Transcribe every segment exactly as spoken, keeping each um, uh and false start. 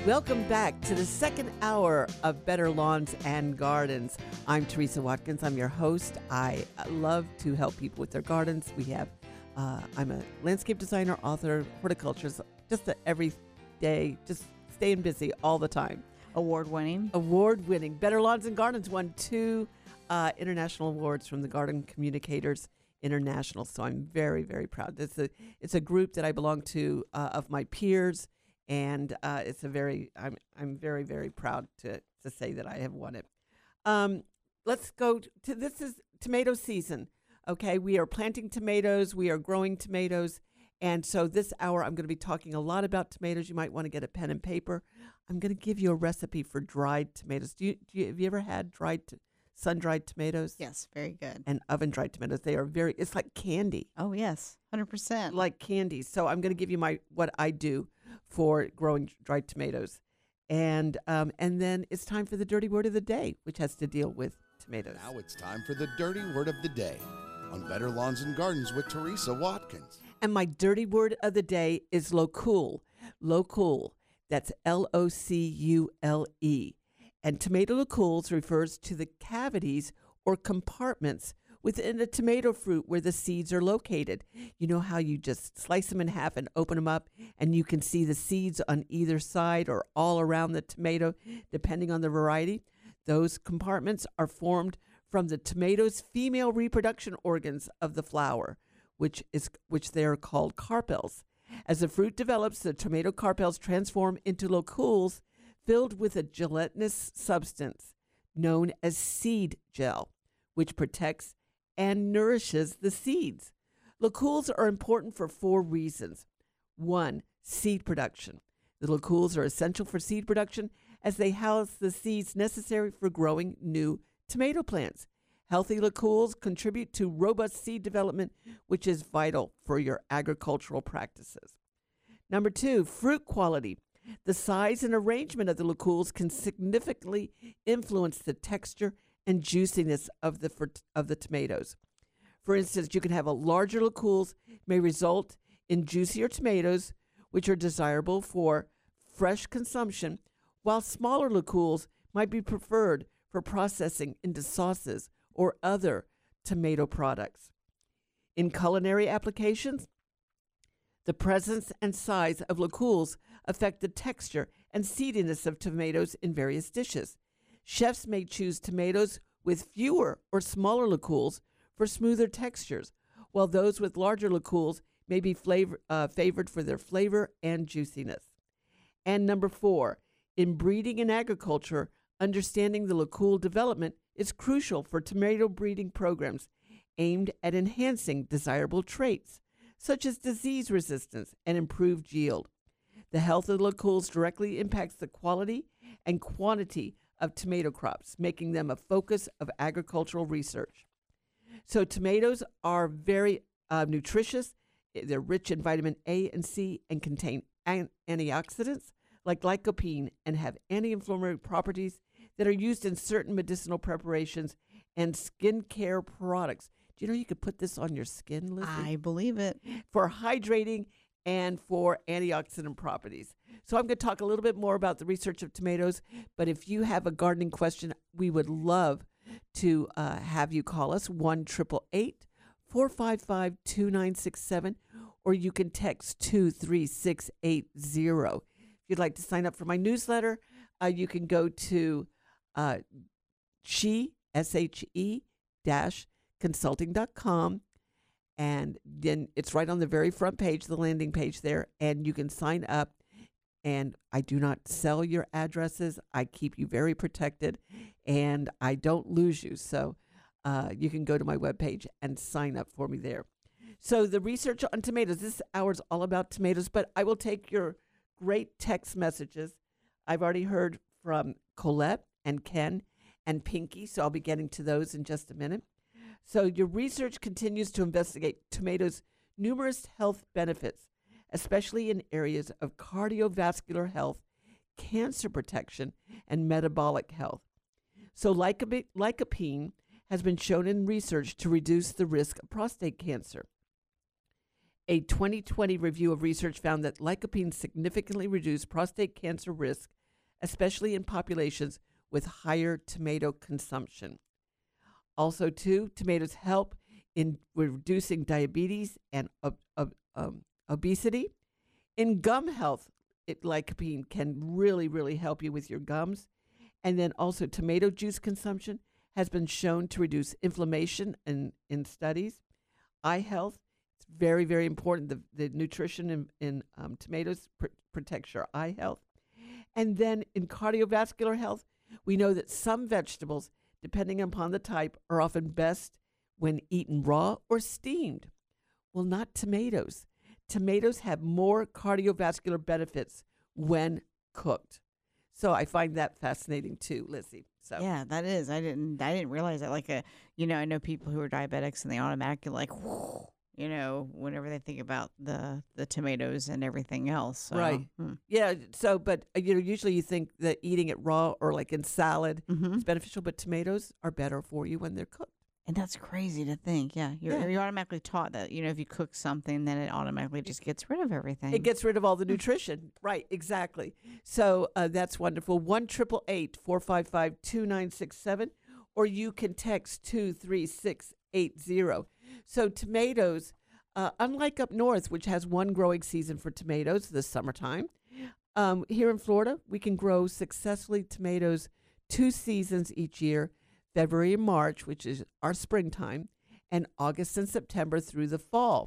Welcome back to the second hour of Better Lawns and Gardens. I'm Teresa Watkins. I'm your host. I love to help people with their gardens. We have, uh, I'm a landscape designer, author, horticulturist, just a everyday, just staying busy all the time. Award-winning. Award-winning. Better Lawns and Gardens won two uh, international awards from the Garden Communicators International. So I'm very, very proud. It's a, it's a group that I belong to uh, of my peers. And uh, it's a very, I'm, I'm very, very proud to, to say that I have won it. Um, let's go to, this is tomato season. Okay, we are planting tomatoes, we are growing tomatoes. And so this hour, I'm going to be talking a lot about tomatoes. You might want to get a pen and paper. I'm going to give you a recipe for dried tomatoes. Do you, do you have you ever had dried, t- sun-dried tomatoes? Yes, very good. And oven-dried tomatoes. They are very, it's like candy. Oh, yes, one hundred percent. Like candy. So I'm going to give you my what I do for growing dried tomatoes. And um, and then it's time for the dirty word of the day, which has to deal with tomatoes. Now it's time for the dirty word of the day on Better Lawns and Gardens with Teresa Watkins. And my dirty word of the day is locule. Locule. That's L O C U L E. And tomato locules refers to the cavities or compartments within the tomato fruit where the seeds are located. You know how you just slice them in half and open them up, and you can see the seeds on either side or all around the tomato, depending on the variety? Those compartments are formed from the tomato's female reproduction organs of the flower, which is which they are called carpels. As the fruit develops, the tomato carpels transform into locules filled with a gelatinous substance known as seed gel, which protects and nourishes the seeds. Locules are important for four reasons. One, seed production. The locules are essential for seed production as they house the seeds necessary for growing new tomato plants. Healthy locules contribute to robust seed development, which is vital for your agricultural practices. Number two, fruit quality. The size and arrangement of the locules can significantly influence the texture and juiciness of the of the tomatoes. For instance, you can have a larger locules may result in juicier tomatoes, which are desirable for fresh consumption, while smaller locules might be preferred for processing into sauces or other tomato products. In culinary applications, the presence and size of locules affect the texture and seediness of tomatoes in various dishes. Chefs may choose tomatoes with fewer or smaller locules for smoother textures, while those with larger locules may be flavor, uh, favored for their flavor and juiciness. And number four, in breeding and agriculture, understanding the locule development is crucial for tomato breeding programs aimed at enhancing desirable traits, such as disease resistance and improved yield. The health of the locules directly impacts the quality and quantity of tomato crops, making them a focus of agricultural research. So tomatoes are very uh, nutritious. They're rich in vitamin A and C and contain an- antioxidants like lycopene and have anti-inflammatory properties that are used in certain medicinal preparations and skincare products. Do you know you could put this on your skin, Lizzie? I believe it. For hydrating and for antioxidant properties. So I'm going to talk a little bit more about the research of tomatoes, but if you have a gardening question, we would love to uh, have you call us, one eight eight eight, four five five, two nine six seven, or you can text two three six eight zero. If you'd like to sign up for my newsletter, uh, you can go to uh, she, S H E, dash consulting dot com. And then it's right on the very front page, the landing page there, and you can sign up. And I do not sell your addresses. I keep you very protected, and I don't lose you. So uh, you can go to my webpage and sign up for me there. So the research on tomatoes, this hour is all about tomatoes, but I will take your great text messages. I've already heard from Colette and Ken and Pinky, so I'll be getting to those in just a minute. So your research continues to investigate tomatoes' numerous health benefits, especially in areas of cardiovascular health, cancer protection, and metabolic health. So lycopene, lycopene has been shown in research to reduce the risk of prostate cancer. A twenty twenty review of research found that lycopene significantly reduced prostate cancer risk, especially in populations with higher tomato consumption. Also, too, tomatoes help in reducing diabetes and ob- ob- um, obesity. In gum health, it, lycopene can really, really help you with your gums. And then also tomato juice consumption has been shown to reduce inflammation in, in studies. Eye health, it's very, very important. The, the nutrition in, in um, tomatoes pr- protects your eye health. And then in cardiovascular health, we know that some vegetables, depending upon the type, are often best when eaten raw or steamed. Well, not tomatoes. Tomatoes have more cardiovascular benefits when cooked. So I find that fascinating too, Lizzie. So Yeah, that is. I didn't. I didn't realize that. Like a, you know, I know people who are diabetics and they automatically like, whoo, you know, whenever they think about the the tomatoes and everything else. So, Right. hmm. Yeah. So, but uh, you know, usually you think that eating it raw or like in salad Mhm. is beneficial, but tomatoes are better for you when they're cooked. And that's crazy to think. Yeah, you're Yeah. you're automatically taught that. You know, if you cook something, then it automatically just gets rid of everything. It gets rid of all the nutrition. Right, exactly. So uh, that's wonderful. one eight eight eight, four five five, two nine six seven, or you can text two three six eight zero. So tomatoes, uh, unlike up north, which has one growing season for tomatoes, the summertime, um, here in Florida, we can grow successfully tomatoes two seasons each year, February and March, which is our springtime, and August and September through the fall.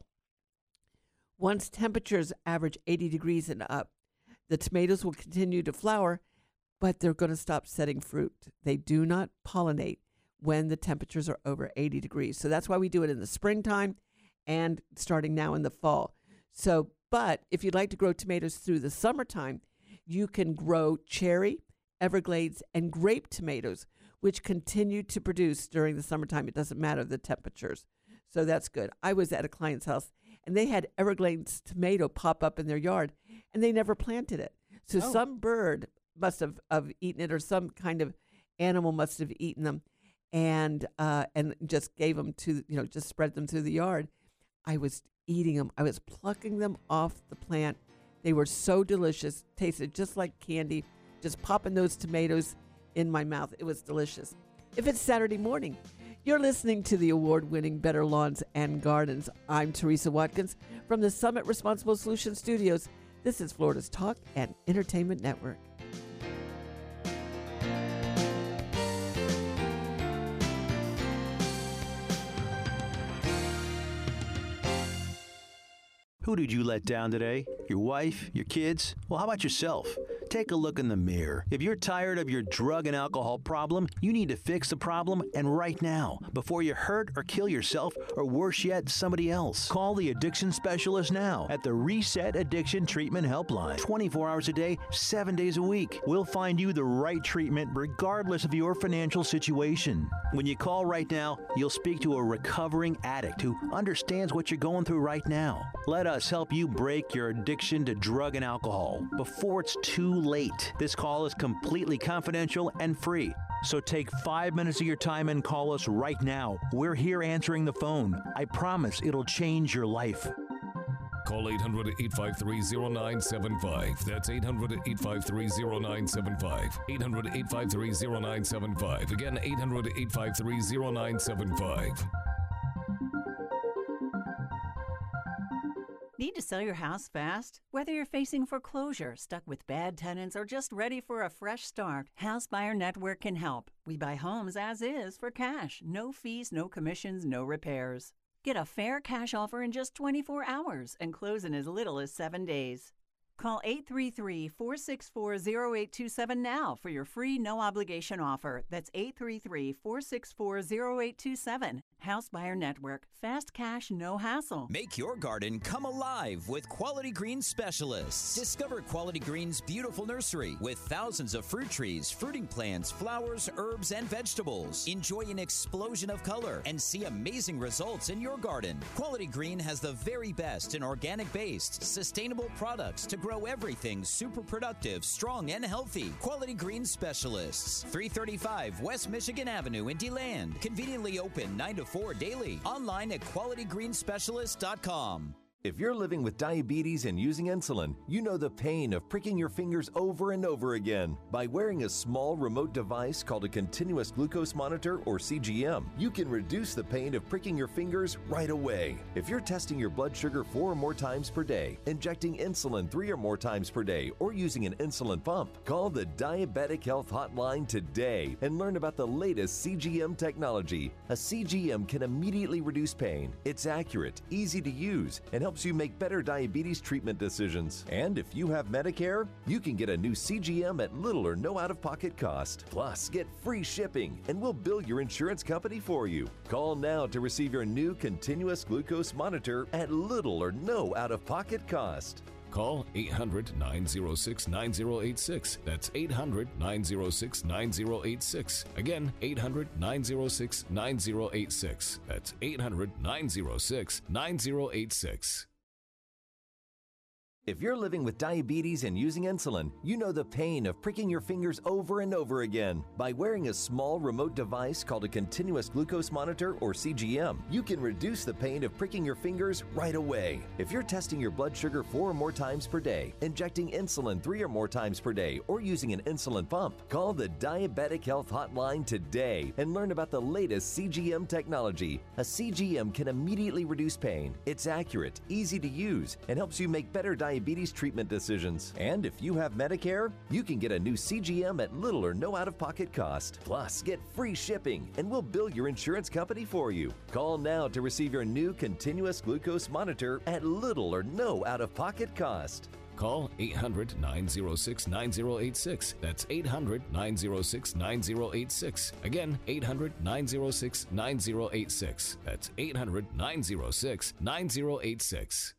Once temperatures average eighty degrees and up, the tomatoes will continue to flower, but they're going to stop setting fruit. They do not pollinate when the temperatures are over eighty degrees. So that's why we do it in the springtime and starting now in the fall. So, but if you'd like to grow tomatoes through the summertime, you can grow cherry, Everglades, and grape tomatoes, which continue to produce during the summertime. It doesn't matter the temperatures. So that's good. I was at a client's house, and they had Everglades tomato pop up in their yard, and they never planted it. So Oh. some bird must have, have eaten it, or some kind of animal must have eaten them, and uh, and just gave them to, you know, just spread them through the yard. I was eating them. I was plucking them off the plant. They were so delicious, tasted just like candy, just popping those tomatoes in my mouth. It was delicious. If it's Saturday morning, you're listening to the award-winning Better Lawns and Gardens. I'm Teresa Watkins from the Summit Responsible Solutions Studios. This is Florida's Talk and Entertainment Network. Who did you let down today? Your wife? Your kids? Well, how about yourself? Take a look in the mirror. If you're tired of your drug and alcohol problem, you need to fix the problem, and right now, before you hurt or kill yourself, or worse yet, somebody else. Call the addiction specialist now at the Reset Addiction Treatment Helpline. twenty-four hours a day, seven days a week. We'll find you the right treatment regardless of your financial situation. When you call right now, you'll speak to a recovering addict who understands what you're going through right now. Let us help you break your addiction to drug and alcohol before it's too late. This call is completely confidential and free. So take five minutes of your time and call us right now. We're here answering the phone. I promise it'll change your life. Call eight hundred, eight five three, zero nine seven five. That's eight hundred, eight five three, zero nine seven five. eight hundred, eight five three, zero nine seven five. Again, eight hundred, eight five three, zero nine seven five. Need to sell your house fast? Whether you're facing foreclosure, stuck with bad tenants, or just ready for a fresh start, House Buyer Network can help. We buy homes as is for cash. No fees, no commissions, no repairs. Get a fair cash offer in just twenty-four hours and close in as little as seven days. Call eight three three, four six four, zero eight two seven now for your free no-obligation offer. That's eight three three, four six four, zero eight two seven. House Buyer Network. Fast cash, no hassle. Make your garden come alive with Quality Green Specialists. Discover Quality Green's beautiful nursery with thousands of fruit trees, fruiting plants, flowers, herbs, and vegetables. Enjoy an explosion of color and see amazing results in your garden. Quality Green has the very best in organic-based, sustainable products to grow everything super productive, strong, and healthy. Quality Green Specialists. three thirty-five West Michigan Avenue in DeLand. Conveniently open nine to four daily. Online at quality green specialist dot com. If you're living with diabetes and using insulin, you know the pain of pricking your fingers over and over again. By wearing a small remote device called a continuous glucose monitor, or C G M, you can reduce the pain of pricking your fingers right away. If you're testing your blood sugar four or more times per day, injecting insulin three or more times per day, or using an insulin pump, call the Diabetic Health Hotline today and learn about the latest C G M technology. A C G M can immediately reduce pain. It's accurate, easy to use, and helps you make better diabetes treatment decisions. And if you have Medicare, you can get a new C G M at little or no out-of-pocket cost. Plus, get free shipping, and we'll bill your insurance company for you. Call now to receive your new continuous glucose monitor at little or no out-of-pocket cost. Call eight hundred, nine oh six, nine oh eight six. That's eight hundred, nine oh six, nine oh eight six. Again, eight hundred, nine oh six, nine oh eight six. That's eight hundred, nine oh six, nine oh eight six. If you're living with diabetes and using insulin, you know the pain of pricking your fingers over and over again. By wearing a small remote device called a continuous glucose monitor, or C G M, you can reduce the pain of pricking your fingers right away. If you're testing your blood sugar four or more times per day, injecting insulin three or more times per day, or using an insulin pump, call the Diabetic Health Hotline today and learn about the latest C G M technology. A C G M can immediately reduce pain. It's accurate, easy to use, and helps you make better diabetes diabetes treatment decisions. And if you have Medicare, you can get a new C G M at little or no out-of-pocket cost. Plus, get free shipping, and we'll bill your insurance company for you. Call now to receive your new continuous glucose monitor at little or no out-of-pocket cost. Call eight hundred, nine oh six, nine oh eight six. That's eight hundred, nine oh six, nine oh eight six. Again, eight hundred, nine oh six, nine oh eight six. That's eight hundred, nine oh six, nine oh eight six.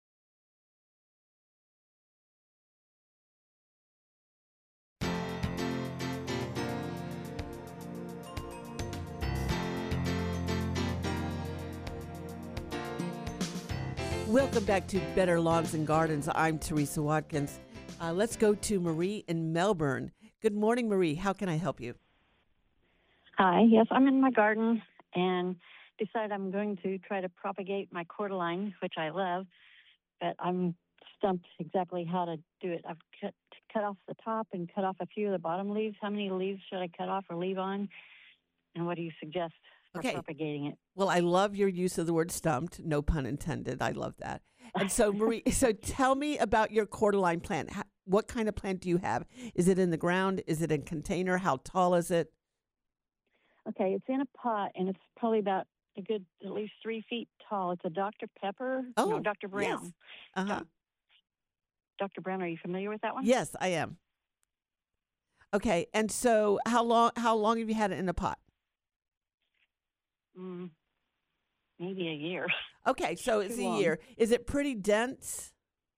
Welcome back to Better Lawns and Gardens. I'm Teresa Watkins. Uh, let's go to Marie in Melbourne. Good morning, Marie. How can I help you? Hi. Yes, I'm in my garden and decided I'm going to try to propagate my cordyline, which I love, but I'm stumped exactly how to do it. I've cut, cut off the top and cut off a few of the bottom leaves. How many leaves should I cut off or leave on? And what do you suggest for okay. propagating it? Well, I love your use of the word stumped. No pun intended. I love that. And so, Marie, so tell me about your cordyline plant. How, what kind of plant do you have? Is it in the ground? Is it in a container? How tall is it? Okay, it's in a pot, and it's probably about a good at least three feet tall. It's a Doctor Pepper. Oh, no, Doctor Brown. Yes. Uh-huh. Doctor Brown, are you familiar with that one? Yes, I am. Okay, and so how long? How long have you had it in a pot? Mm, maybe a year. Okay, so it's Too a long. year. Is it pretty dense,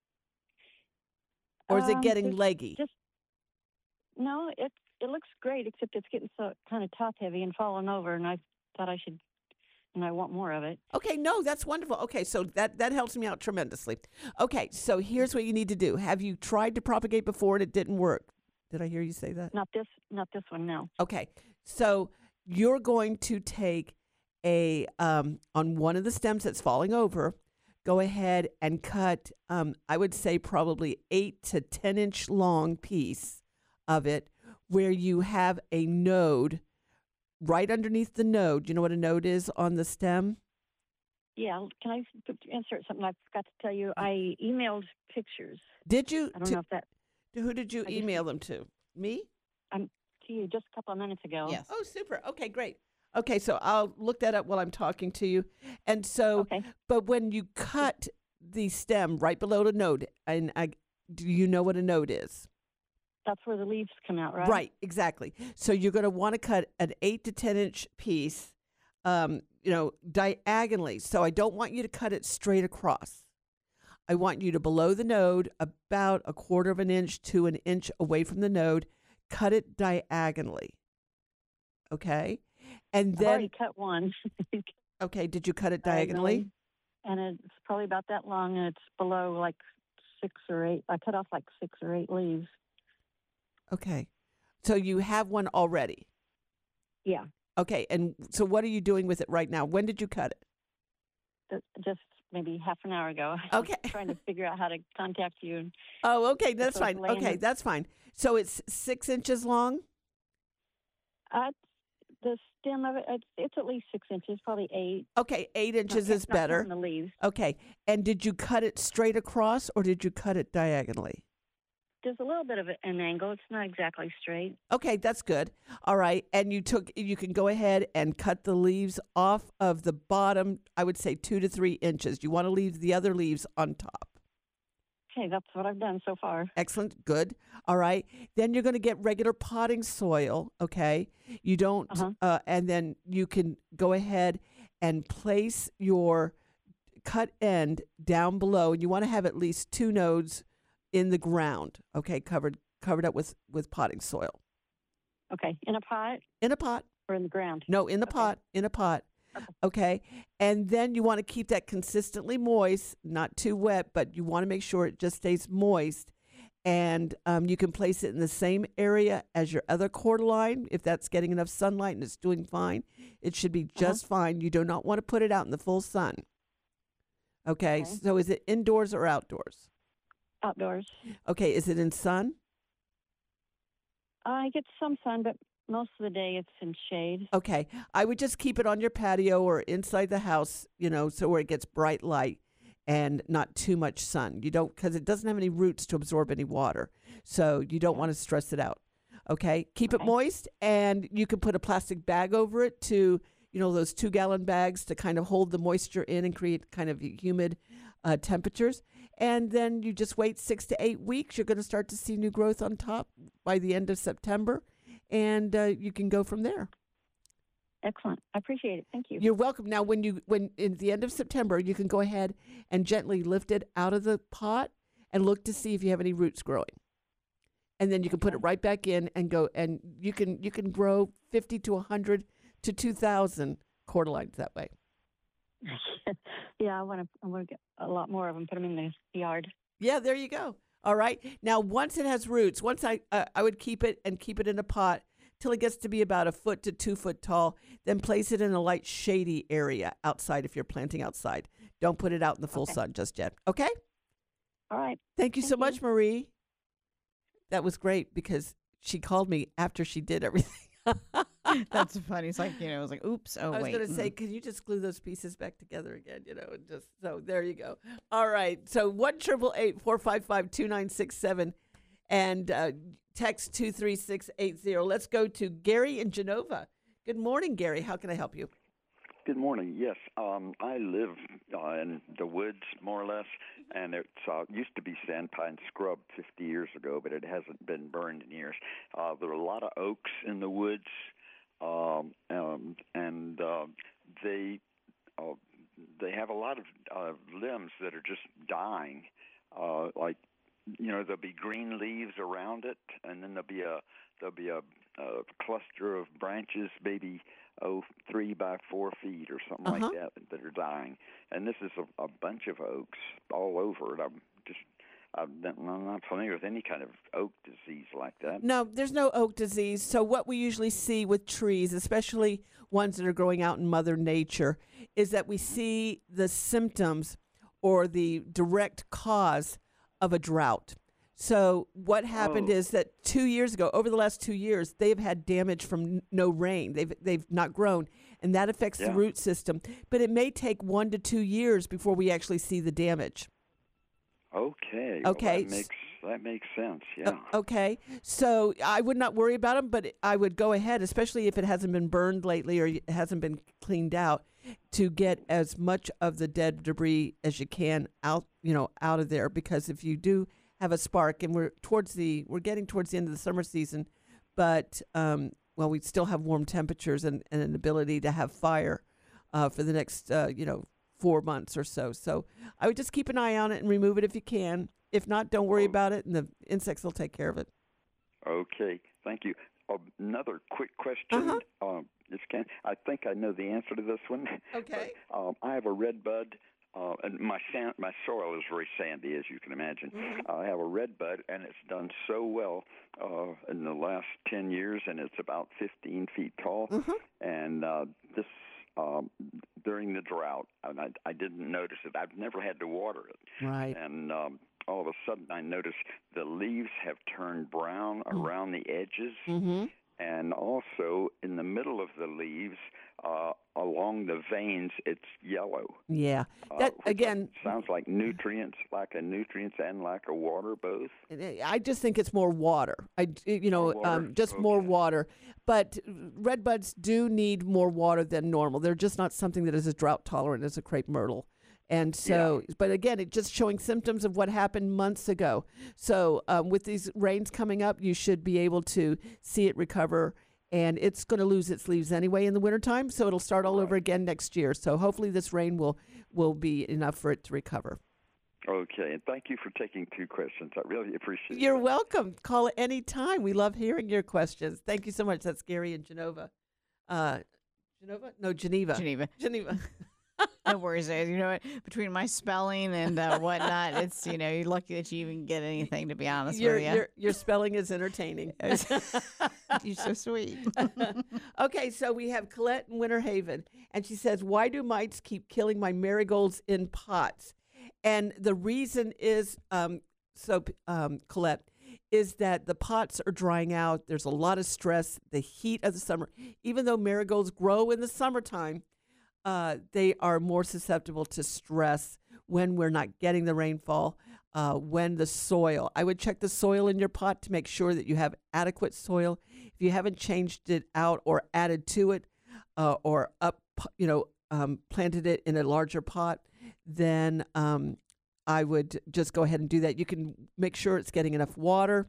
or is Um, it getting just- leggy? Just no, it it looks great, except it's getting so kind of top heavy and falling over, and I thought I should, and I want more of it. Okay, no, that's wonderful. Okay, so that, that helps me out tremendously. Okay, so here's what you need to do. Have you tried to propagate before and it didn't work? Did I hear you say that? Not this, not this one. No. Okay, so you're going to take a, um, on one of the stems that's falling over, go ahead and cut, um, I would say probably eight to ten inch long piece of it where you have a node right underneath the node. You know what a node is on the stem? Yeah. Can I put- insert something I forgot to tell you? I emailed pictures. Did you? I don't to- know if that Who did you I just- email them to? Me? um, to you just a couple of minutes ago. Yes. Oh, super. Okay, great. Okay, so I'll look that up while I'm talking to you. And so, Okay. but when you cut the stem right below the node, and I, do you know what a node is? That's where the leaves come out, right? Right, exactly. So you're going to want to cut an eight to ten inch piece, um, you know, diagonally. So I don't want you to cut it straight across. I want you to below the node, about a quarter of an inch to an inch away from the node, cut it diagonally. Okay, and I've then already cut one. okay, did you cut it diagonally? And it's probably about that long, and it's below like six or eight. I cut off like six or eight leaves. Okay, so you have one already. Yeah. Okay, and so what are you doing with it right now? When did you cut it? Th- Just maybe half an hour ago. Okay. I was trying to figure out how to contact you. And Oh, okay. That's sort of fine. laying Okay, it- that's fine. So it's six inches long? Uh, the stem of it, it's, it's at least six inches, probably eight. Okay, eight inches Not- is not better. counting the leaves. Okay. And did you cut it straight across or did you cut it diagonally? There's a little bit of an angle. It's not exactly straight. Okay, that's good. All right. And you took you can go ahead and cut the leaves off of the bottom, I would say two to three inches. You want to leave the other leaves on top. Okay, that's what I've done so far. Excellent. Good. All right. Then you're going to get regular potting soil. Okay. You don't, Uh-huh. uh, and then you can go ahead and place your cut end down below. And you want to have at least two nodes in the ground. Okay. Covered, covered up with, with potting soil. Okay, in a pot In a pot. or in the ground? No, in the Okay. pot. In a pot. Okay. Okay. And then you want to keep that consistently moist, not too wet, but you want to make sure it just stays moist. And um, you can place it in the same area as your other cordyline. If that's getting enough sunlight and it's doing fine, it should be just fine. You do not want to put it out in the full sun. Okay. Okay. So is it indoors or outdoors? Outdoors. Okay. Is it in sun? I get some sun, but most of the day it's in shade. Okay. I would just keep it on your patio or inside the house, you know, so where it gets bright light and not too much sun. You don't, because it doesn't have any roots to absorb any water. So you don't want to stress it out. Okay. Keep it Okay. moist, and you can put a plastic bag over it to, you know, those two gallon bags to kind of hold the moisture in and create kind of humid uh, temperatures. And then you just wait six to eight weeks. You're going to start to see new growth on top by the end of September. And uh, you can go from there. Excellent. I appreciate it. Thank you. You're welcome. Now, when you when in the end of September, you can go ahead and gently lift it out of the pot and look to see if you have any roots growing. And then you can put it Okay. right back in and go. And you can you can grow fifty to a hundred to two thousand cordylines that way. Yeah, I want to. I want to get a lot more of them. Put them in the yard. Yeah, there you go. All right. Now, once it has roots, once I uh, I would keep it and keep it in a pot till it gets to be about a foot to two foot tall. Then place it in a light shady area outside if you're planting outside. Don't put it out in the full Okay. sun just yet. Okay. All right. Thank you so Thank you. much, Marie. That was great because she called me after she did everything. That's funny. It's like, you know, it was like, oops, oh, I was wait. going to say, mm. can you just glue those pieces back together again? You know, and just so there you go. All right. So one triple eight four five five two nine six seven, and uh, text two three six eight zero. Let's go to Gary in Genova. Good morning, Gary. How can I help you? Good morning. Yes, um, I live uh, in the woods, more or less, and it uh, used to be sandpine scrub fifty years ago, but it hasn't been burned in years. Uh, there are a lot of oaks in the woods, um, um, and uh, they uh, they have a lot of uh, limbs that are just dying. Uh, like, you know, there'll be green leaves around it, and then there'll be a there'll be a, a cluster of branches, maybe oh three by four feet or something Uh-huh. like that, that are dying. And this is a, a bunch of oaks all over it. I'm just I'm not, I'm not familiar with any kind of oak disease like that. No, there's no oak disease. So what we usually see with trees, especially ones that are growing out in Mother Nature, is that we see the symptoms or the direct cause of a drought. So what happened Oh. is that two years ago, over the last two years, they've had damage from n- no rain. They've they've not grown, and that affects the Yeah. root system. But it may take one to two years before we actually see the damage. Okay. well, Okay. that makes that makes sense. O- Yeah. Okay, so I would not worry about them, but I would go ahead, especially if it hasn't been burned lately or it hasn't been cleaned out, to get as much of the dead debris as you can out, you know, out of there. Because if you do have a spark, and we're towards the, we're getting towards the end of the summer season, but um, well, we still have warm temperatures and, and an ability to have fire uh, for the next, uh, you know, four months or so. So I would just keep an eye on it and remove it if you can. If not, don't worry Oh. about it, and the insects will take care of it. Okay, thank you. Uh, another quick question. Uh-huh. Um, this can I think I know the answer to this one. Okay. But, um, I have a red bud, uh, and my sand, my soil is very sandy, as you can imagine. Mhm. I have a red bud, and it's done so well uh, in the last ten years, and it's about fifteen feet tall. Mhm. And uh, this um, during the drought, and I, I didn't notice it. I've never had to water it. Right. And um, all of a sudden, I noticed the leaves have turned brown Mm. around the edges, Mm-hmm. and also in the middle of the leaves, uh, along the veins, it's yellow. Yeah. Uh, That which again sounds like nutrients, lack of nutrients and lack of water, both. I just think it's more water. I, you know, More water? um, just more Okay. water. But red buds do need more water than normal. They're just not something that is as drought tolerant as a crepe myrtle. And so, but again, it's just showing symptoms of what happened months ago. So um, with these rains coming up, you should be able to see it recover. And it's going to lose its leaves anyway in the wintertime, so it'll start all over again next year. So hopefully this rain will, will be enough for it to recover. Okay, and thank you for taking two questions. I really appreciate it. You're welcome. Call at any time. We love hearing your questions. Thank you so much. That's Gary in Genova. Uh, Genova? No, Geneva. Geneva. Geneva. No worries. eh, You know what? Between my spelling and uh, whatnot, it's, you know, you're lucky that you even get anything, to be honest Your, with you. your, your spelling is entertaining. You're so sweet. Okay, so we have Colette in Winter Haven, and she says, why do mites keep killing my marigolds in pots? And the reason is, um, so um, Colette, is that the pots are drying out. There's a lot of stress, the heat of the summer. Even though marigolds grow in the summertime, uh, they are more susceptible to stress when we're not getting the rainfall, uh, when the soil. I would check the soil in your pot to make sure that you have adequate soil. If you haven't changed it out or added to it, uh, or up, you know, um, planted it in a larger pot, then um, I would just go ahead and do that. You can make sure it's getting enough water,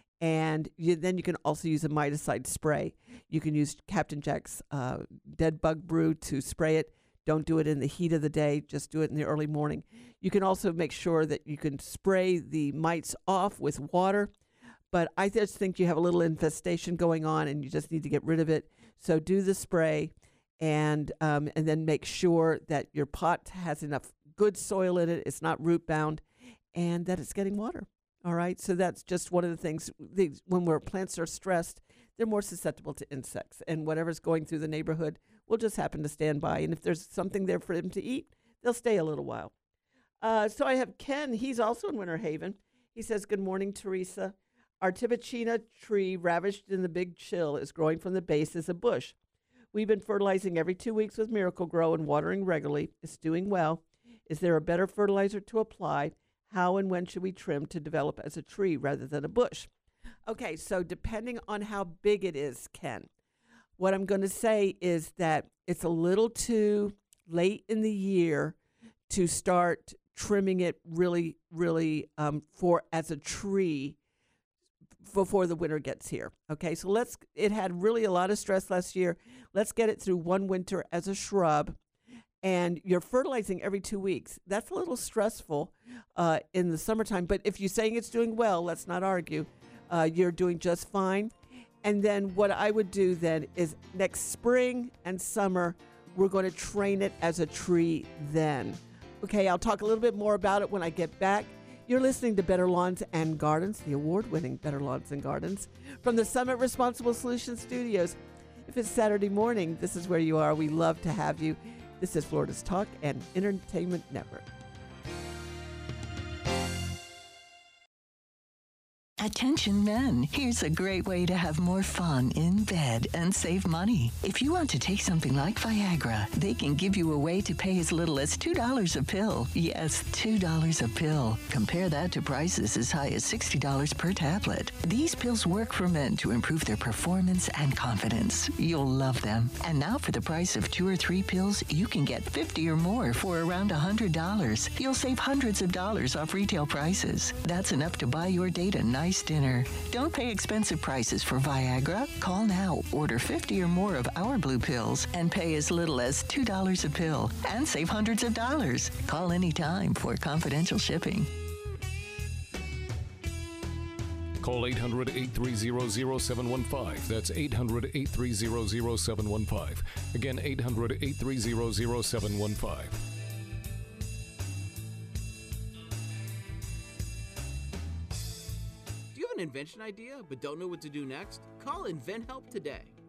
and you, then you can also use a miticide spray. You can use Captain Jack's uh, Dead Bug Brew to spray it. Don't do it in the heat of the day. Just do it in the early morning. You can also make sure that you can spray the mites off with water, but I just think you have a little infestation going on, and you just need to get rid of it. So do the spray, and um, and then make sure that your pot has enough good soil in it, it's not root bound, and that it's getting water. All right, so that's just one of the things. These, when our plants are stressed, they're more susceptible to insects, and whatever's going through the neighborhood will just happen to stand by. And if there's something there for them to eat, they'll stay a little while. Uh, so I have Ken. He's also in Winter Haven. He says, good morning, Teresa. Our Tibicina tree, ravaged in the big chill, is growing from the base as a bush. We've been fertilizing every two weeks with Miracle Grow and watering regularly. It's doing well. Is there a better fertilizer to apply? How and when should we trim to develop as a tree rather than a bush? Okay, so depending on how big it is, Ken, what I'm going to say is that it's a little too late in the year to start trimming it really, really um, for as a tree before the winter gets here. Okay, so let's, it had really a lot of stress last year. Let's get it through one winter as a shrub. And you're fertilizing every two weeks. That's a little stressful uh, in the summertime. But if you're saying it's doing well, let's not argue. Uh, you're doing just fine. And then what I would do then is next spring and summer, we're going to train it as a tree then. Okay, I'll talk a little bit more about it when I get back. You're listening to Better Lawns and Gardens, the award-winning Better Lawns and Gardens, from the Summit Responsible Solutions Studios. If it's Saturday morning, this is where you are. We love to have you. This is Florida's Talk and Entertainment Network. Attention men, here's a great way to have more fun in bed and save money. If you want to take something like Viagra, they can give you a way to pay as little as two dollars a pill. Yes, two dollars a pill. Compare that to prices as high as sixty dollars per tablet. These pills work for men to improve their performance and confidence. You'll love them. And now for the price of two or three pills, you can get fifty or more for around one hundred dollars. You'll save hundreds of dollars off retail prices. That's enough to buy your date a nice dinner. Don't pay expensive prices for Viagra. Call now, order fifty or more of our blue pills, and pay as little as two dollars a pill and save hundreds of dollars. Call anytime for confidential shipping. Call eight hundred, eight three zero, zero seven one five. That's eight hundred, eight three zero, zero seven one five. Again, eight hundred, eight three zero, zero seven one five. An invention idea but don't know what to do next? Call InventHelp today.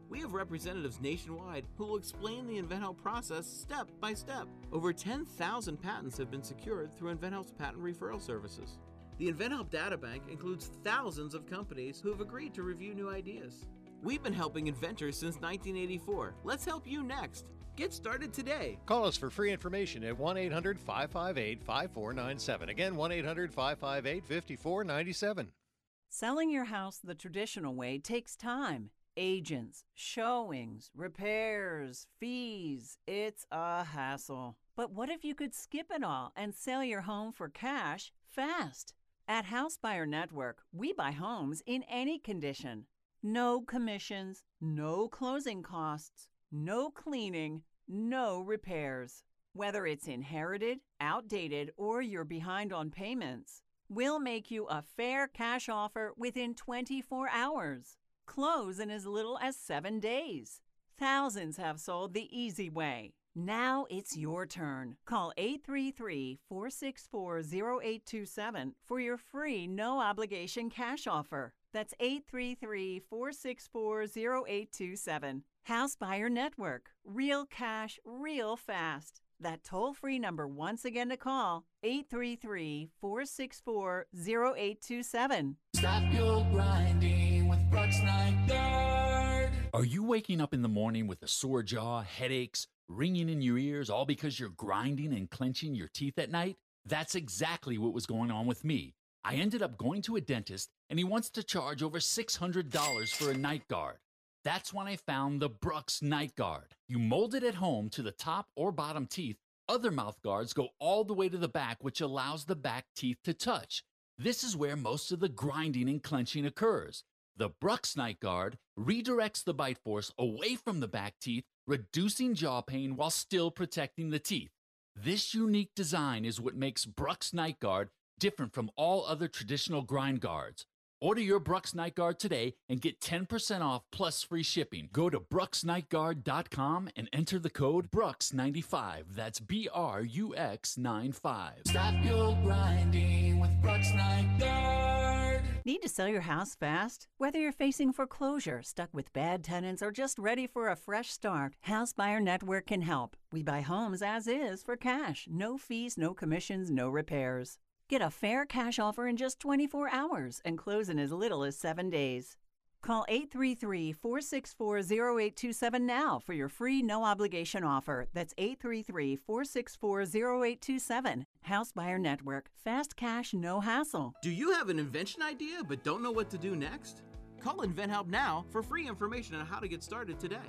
We have representatives nationwide who will explain the InventHelp process step by step. Over ten thousand patents have been secured through InventHelp's patent referral services. The InventHelp Databank includes thousands of companies who have agreed to review new ideas. We've been helping inventors since nineteen eighty-four. Let's help you next. Get started today. Call us for free information at one eight hundred five five eight five four nine seven. Again, one eight hundred five five eight five four nine seven. Selling your house the traditional way takes time. Agents, showings, repairs, fees. It's a hassle. But what if you could skip it all and sell your home for cash fast? At House Buyer Network, we buy homes in any condition. No commissions, no closing costs, no cleaning, no repairs. Whether it's inherited, outdated, or you're behind on payments, we'll make you a fair cash offer within twenty-four hours. Close in as little as seven days. Thousands have sold the easy way. Now it's your turn. Call eight three three, four six four, zero eight two seven for your free no-obligation cash offer. That's eight three three, four six four, zero eight two seven. House Buyer Network. Real cash, real fast. That toll-free number once again to call, eight three three, four six four, zero eight two seven. Stop your grinding with Brooks Night Guard. Are you waking up in the morning with a sore jaw, headaches, ringing in your ears, all because you're grinding and clenching your teeth at night? That's exactly what was going on with me. I ended up going to a dentist, and he wants to charge over six hundred dollars for a night guard. That's when I found the Brooks Night Guard. You mold it at home to the top or bottom teeth. Other mouth guards go all the way to the back, which allows the back teeth to touch. This is where most of the grinding and clenching occurs. The Brooks Night Guard redirects the bite force away from the back teeth, reducing jaw pain while still protecting the teeth. This unique design is what makes Brooks Night Guard different from all other traditional grind guards. Order your Brooks Night Guard today and get ten percent off plus free shipping. Go to brooks night guard dot com and enter the code Brooks ninety-five. That's B R U X ninety-five. Stop your grinding with Brooks Night Guard. Need to sell your house fast? Whether you're facing foreclosure, stuck with bad tenants, or just ready for a fresh start, House Buyer Network can help. We buy homes as is for cash. No fees, no commissions, no repairs. Get a fair cash offer in just twenty-four hours and close in as little as seven days. Call eight three three, four six four, zero eight two seven now for your free no-obligation offer. That's eight three three, four six four, zero eight two seven. House Buyer Network. Fast cash, no hassle. Do you have an invention idea but don't know what to do next? Call InventHelp now for free information on how to get started today.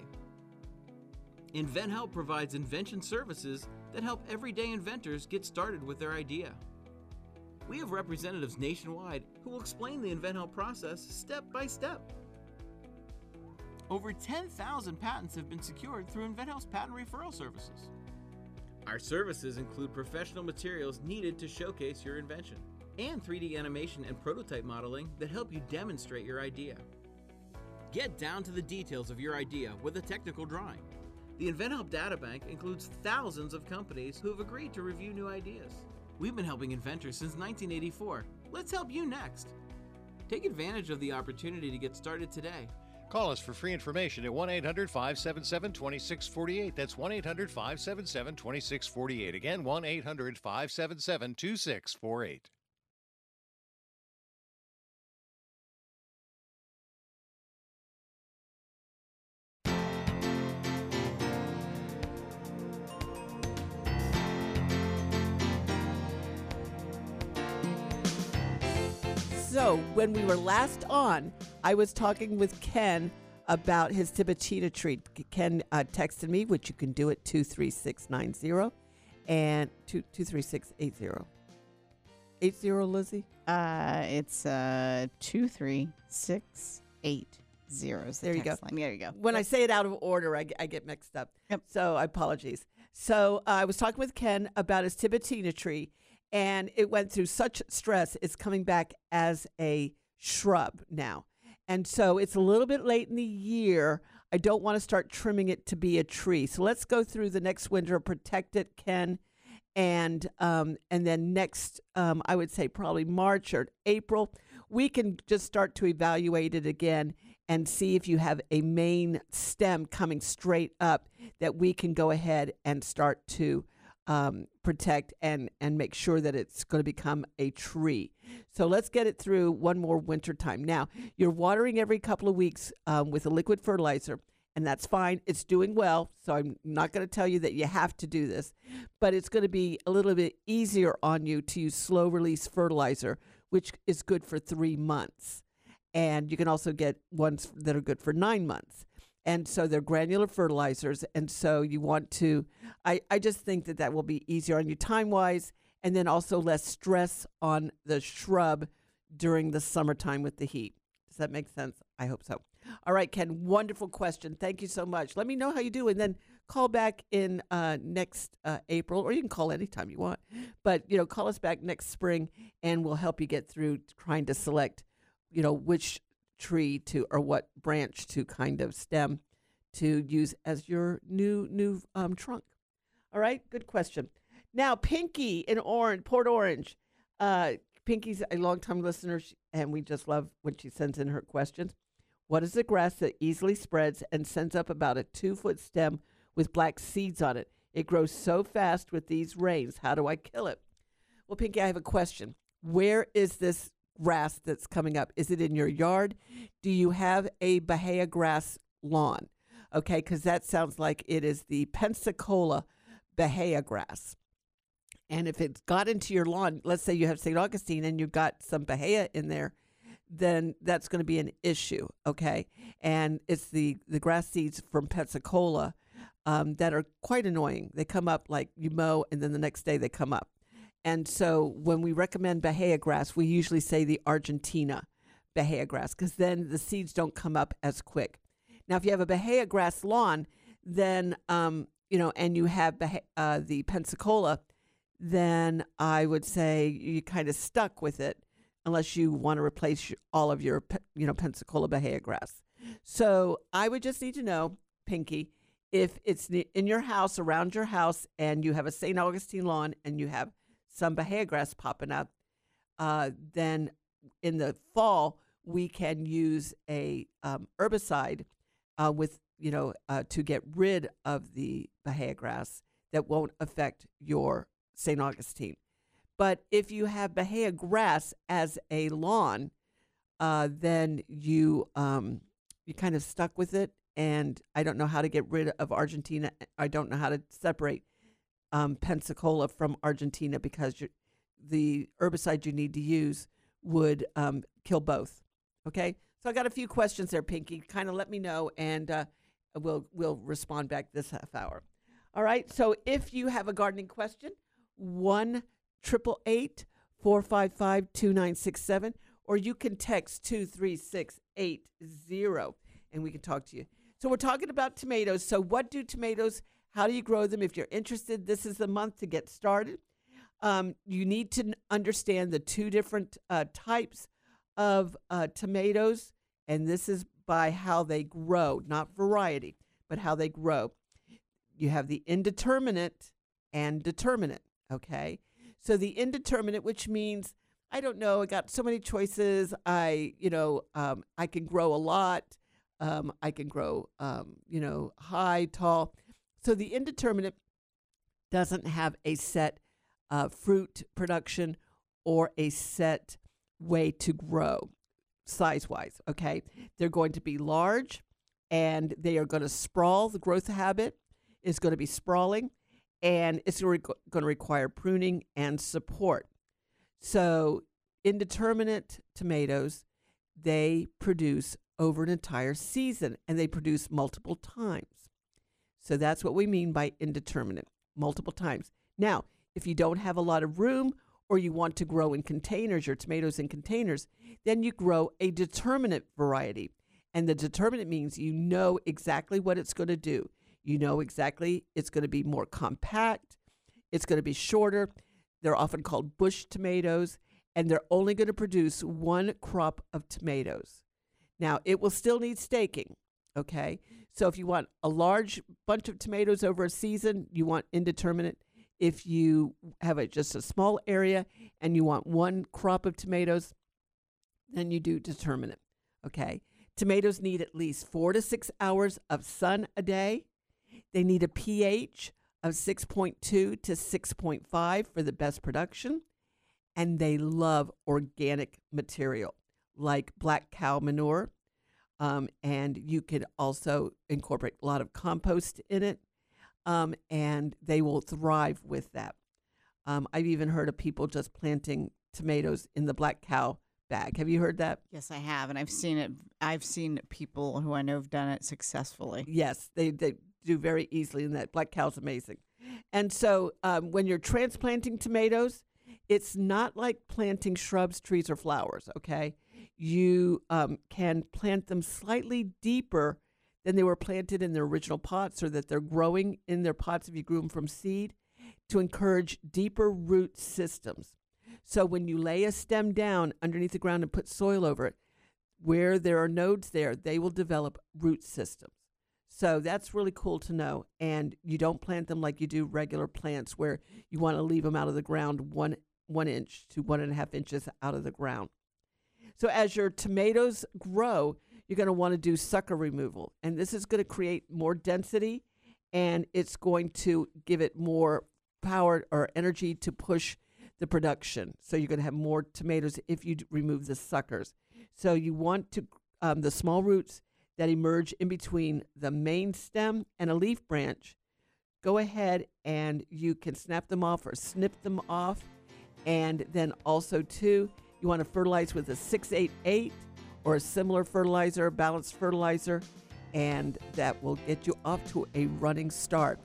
InventHelp provides invention services that help everyday inventors get started with their idea. We have representatives nationwide who will explain the InventHelp process step by step. Over ten thousand patents have been secured through InventHelp's patent referral services. Our services include professional materials needed to showcase your invention and three D animation and prototype modeling that help you demonstrate your idea. Get down to the details of your idea with a technical drawing. The InventHelp Databank includes thousands of companies who have agreed to review new ideas. We've been helping inventors since nineteen eighty-four. Let's help you next. Take advantage of the opportunity to get started today. Call us for free information at one eight hundred five seven seven two six four eight. That's one eight hundred five seven seven two six four eight. Again, one eight hundred five seven seven two six four eight. So when we were last on, I was talking with Ken about his Tibetina tree. Ken uh, texted me, which you can do at two three six nine zero and two two three six eight zero. Eight zero, Lizzie? Uh, it's uh two three six eight zero. The there you go. Line. There you go. When yep. I say it out of order, I, I get mixed up. Yep. So I apologize. So uh, I was talking with Ken about his Tibetina tree. And it went through such stress, it's coming back as a shrub now. And so it's a little bit late in the year. I don't want to start trimming it to be a tree. So let's go through the next winter, protect it, Ken. And um, and then next, um, I would say probably March or April, we can just start to evaluate it again and see if you have a main stem coming straight up that we can go ahead and start to um, protect and, and make sure that it's going to become a tree. So let's get it through one more winter time. Now, you're watering every couple of weeks um, with a liquid fertilizer, and that's fine. It's doing well, so I'm not going to tell you that you have to do this, but it's going to be a little bit easier on you to use slow-release fertilizer, which is good for three months. And you can also get ones that are good for nine months. And so they're granular fertilizers, and so you want to, I, I just think that that will be easier on you time-wise, and then also less stress on the shrub during the summertime with the heat. Does that make sense? I hope so. All right, Ken, wonderful question. Thank you so much. Let me know how you do, and then call back in uh, next uh, April, or you can call anytime you want. But, you know, call us back next spring, and we'll help you get through trying to select, you know, which tree to, or what branch to kind of stem to use as your new, new um, trunk. All right, good question. Now, Pinky in Orange, Port Orange. Uh, Pinky's a longtime listener, and we just love when she sends in her questions. What is the grass that easily spreads and sends up about a two-foot stem with black seeds on it? It grows so fast with these rains. How do I kill it? Well, Pinky, I have a question. Where is this grass that's coming up? Is it in your yard? Do you have a Bahia grass lawn? Okay, because that sounds like it is the Pensacola Bahia grass. And if it's got into your lawn, let's say you have Saint Augustine and you've got some Bahia in there, then that's going to be an issue, okay? And it's the, the grass seeds from Pensacola um, that are quite annoying. They come up like you mow, and then the next day they come up. And so when we recommend Bahia grass, we usually say the Argentina Bahia grass, because then the seeds don't come up as quick. Now, if you have a Bahia grass lawn, then, um, you know, and you have Bahia, uh, the Pensacola, then I would say you're kind of stuck with it, unless you want to replace all of your, you know, Pensacola Bahia grass. So I would just need to know, Pinky, if it's in your house, around your house, and you have a Saint Augustine lawn and you have some Bahia grass popping up, uh, then in the fall, we can use a um, herbicide uh, with, you know, uh, to get rid of the Bahia grass that won't affect your Saint Augustine. But if you have Bahia grass as a lawn, uh, then you um, you kind of stuck with it. And I don't know how to get rid of Argentina. I don't know how to separate um, Pensacola from Argentina, because you're, the herbicide you need to use would um, kill both. Okay, so I got a few questions there, Pinky. Kind of let me know, and uh, we'll we'll respond back this half hour. All right. So if you have a gardening question, one. Triple eight four five five two nine six seven, or you can text two three six eight zero, and we can talk to you. So we're talking about tomatoes. So what do tomatoes? How do you grow them? If you're interested, this is the month to get started. Um, you need to understand the two different uh, types of uh, tomatoes, and this is by how they grow, not variety, but how they grow. You have the indeterminate and determinate. Okay. So the indeterminate, which means, I don't know, I got so many choices. I, you know, um, I can grow a lot. Um, I can grow, um, you know, high, tall. So the indeterminate doesn't have a set uh, fruit production or a set way to grow size-wise, okay? They're going to be large, and they are going to sprawl. The growth habit is going to be sprawling, and it's going to require pruning and support. So indeterminate tomatoes, they produce over an entire season, and they produce multiple times. So that's what we mean by indeterminate, multiple times. Now, if you don't have a lot of room, or you want to grow in containers, your tomatoes in containers, then you grow a determinate variety. And the determinate means you know exactly what it's going to do. You know exactly it's going to be more compact. It's going to be shorter. They're often called bush tomatoes, and they're only going to produce one crop of tomatoes. Now, it will still need staking, okay? So if you want a large bunch of tomatoes over a season, you want indeterminate. If you have a, just a small area and you want one crop of tomatoes, then you do determinate, okay? Tomatoes need at least four to six hours of sun a day. They need a pH of six point two to six point five for the best production. And they love organic material like black cow manure. Um, and you can also incorporate a lot of compost in it. Um, and they will thrive with that. Um, I've even heard of people just planting tomatoes in the black cow bag. Have you heard that? Yes, I have, and I've seen it. I've seen people who I know have done it successfully. Yes, they, they do very easily, and that black cow's amazing. And so um, when you're transplanting tomatoes, it's not like planting shrubs, trees, or flowers, okay? You um, can plant them slightly deeper than they were planted in their original pots, or that they're growing in their pots if you grew them from seed, to encourage deeper root systems. So when you lay a stem down underneath the ground and put soil over it, where there are nodes there, they will develop root systems. So that's really cool to know. And you don't plant them like you do regular plants, where you want to leave them out of the ground one one inch to one and a half inches out of the ground. So as your tomatoes grow, you're going to want to do sucker removal. And this is going to create more density, and it's going to give it more power or energy to push the production. So you're going to have more tomatoes if you d- remove the suckers. So you want to um, the small roots that emerge in between the main stem and a leaf branch. Go ahead and you can snap them off or snip them off. And then also too, you want to fertilize with a six eight eight or a similar fertilizer, balanced fertilizer, and that will get you off to a running start.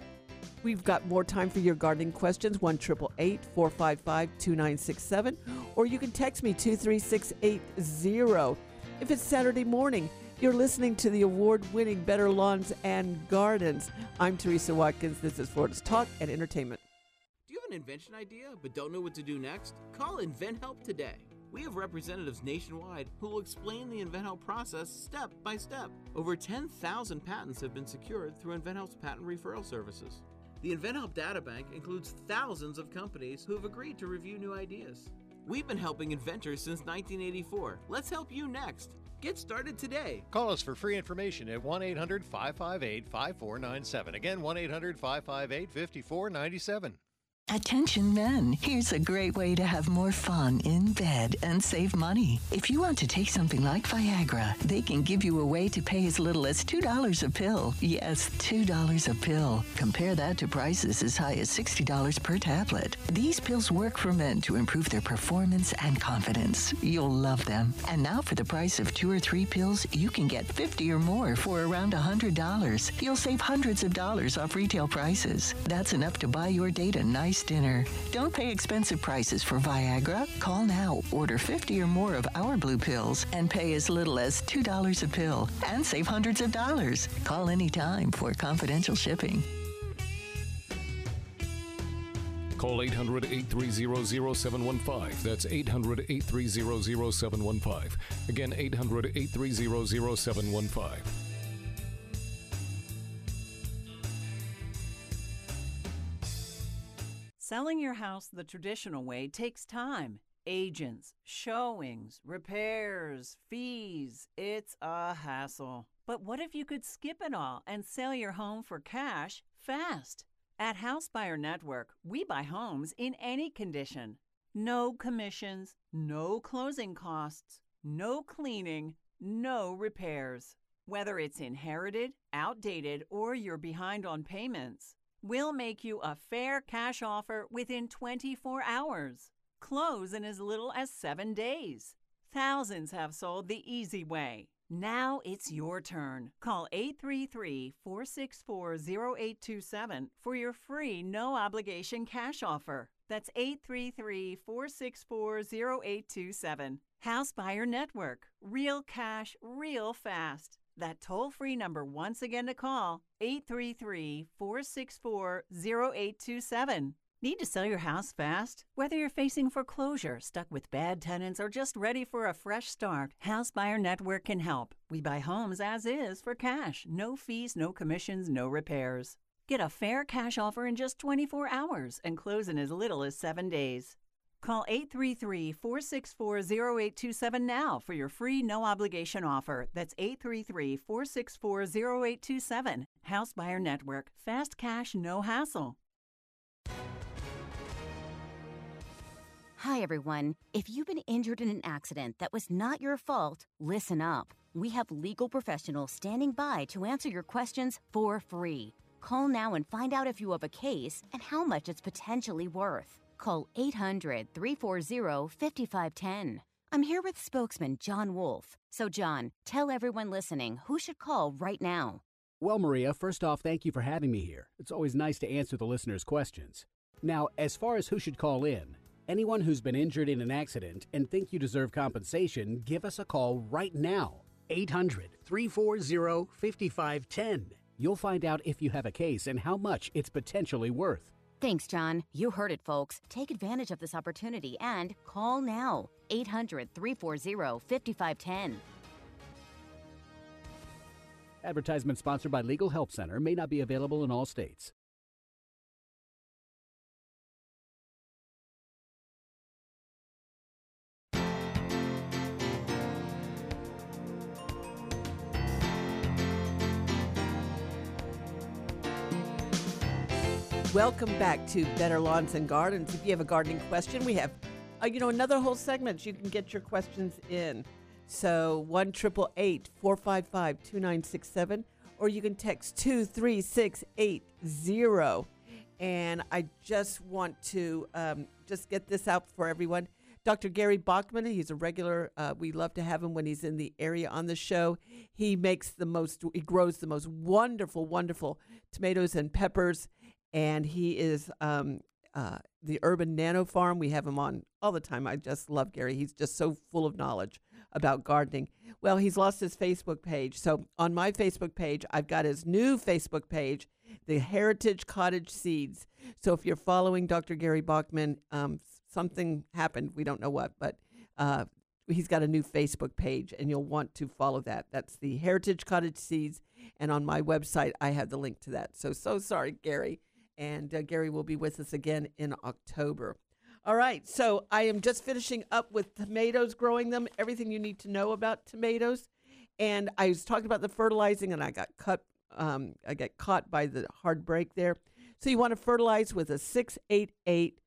We've got more time for your gardening questions, one eight eight eight, four five five, two nine six seven, or you can text me two three six eight zero. If it's Saturday morning, you're listening to the award-winning Better Lawns and Gardens. I'm Teresa Watkins. This is Florida's Talk and Entertainment. Do you have an invention idea but don't know what to do next? Call InventHelp today. We have representatives nationwide who will explain the InventHelp process step by step. Over ten thousand patents have been secured through InventHelp's patent referral services. The InventHelp Databank includes thousands of companies who have agreed to review new ideas. We've been helping inventors since nineteen eighty-four. Let's help you next. Get started today. Call us for free information at one eight hundred, five five eight, five four nine seven. Again, one eight hundred, five five eight, five four nine seven. Attention men, here's a great way to have more fun in bed and save money. If you want to take something like Viagra, they can give you a way to pay as little as two dollars a pill. Yes, two dollars a pill. Compare that to prices as high as sixty dollars per tablet. These pills work for men to improve their performance and confidence. You'll love them. And now for the price of two or three pills, you can get fifty or more for around one hundred dollars. You'll save hundreds of dollars off retail prices. That's enough to buy your date a nice dinner. Don't pay expensive prices for Viagra. Call now, order fifty or more of our blue pills, and pay as little as two dollars a pill and save hundreds of dollars. Call anytime for confidential shipping. Call eight hundred, eight three zero, zero seven one five. That's eight hundred, eight three zero, zero seven one five. Again, eight hundred, eight three zero, zero seven one five. Selling your house the traditional way takes time. Agents, showings, repairs, fees. It's a hassle. But what if you could skip it all and sell your home for cash fast? At House Buyer Network, we buy homes in any condition. No commissions, no closing costs, no cleaning, no repairs. Whether it's inherited, outdated, or you're behind on payments, we'll make you a fair cash offer within twenty-four hours. Close in as little as seven days. Thousands have sold the easy way. Now it's your turn. Call eight three three, four six four, zero eight two seven for your free no-obligation cash offer. That's eight three three, four six four, zero eight two seven. House Buyer Network. Real cash, real fast. That toll-free number once again to call, eight three three, four six four, zero eight two seven. Need to sell your house fast? Whether you're facing foreclosure, stuck with bad tenants, or just ready for a fresh start, House Buyer Network can help. We buy homes as is for cash. No fees, no commissions, no repairs. Get a fair cash offer in just twenty-four hours and close in as little as seven days. Call eight three three, four six four, zero eight two seven now for your free no-obligation offer. That's eight three three, four six four, zero eight two seven. House Buyer Network. Fast cash, no hassle. Hi, everyone. If you've been injured in an accident that was not your fault, listen up. We have legal professionals standing by to answer your questions for free. Call now and find out if you have a case and how much it's potentially worth. Call eight hundred, three four zero, five five one zero. I'm here with spokesman John Wolf. So, John, tell everyone listening who should call right now. Well, Maria, first off, thank you for having me here. It's always nice to answer the listeners' questions. Now, as far as who should call in, anyone who's been injured in an accident and think you deserve compensation, give us a call right now. eight hundred, three four zero, five five one zero. You'll find out if you have a case and how much it's potentially worth. Thanks, John. You heard it, folks. Take advantage of this opportunity and call now. eight hundred, three four zero, five five one zero. Advertisement sponsored by Legal Help Center, may not be available in all states. Welcome back to Better Lawns and Gardens. If you have a gardening question, we have, uh, you know, another whole segment. You can get your questions in. So one triple eight four five five two nine six seven, or you can text two three six eight zero. And I just want to um, just get this out for everyone. Doctor Gary Bachman, he's a regular. Uh, we love to have him when he's in the area on the show. He makes the most. He grows the most wonderful, wonderful tomatoes and peppers. And he is um, uh, the Urban Nano Farm. We have him on all the time. I just love Gary. He's just so full of knowledge about gardening. Well, he's lost his Facebook page. So on my Facebook page, I've got his new Facebook page, the Heritage Cottage Seeds. So if you're following Doctor Gary Bachman, um, something happened. We don't know what, but uh, he's got a new Facebook page, and you'll want to follow that. That's the Heritage Cottage Seeds. And on my website, I have the link to that. So, so sorry, Gary. And uh, Gary will be with us again in October. All right, so I am just finishing up with tomatoes, growing them, everything you need to know about tomatoes. And I was talking about the fertilizing, and I got cut. Um, I got caught by the hard break there. So you want to fertilize with a six eight eight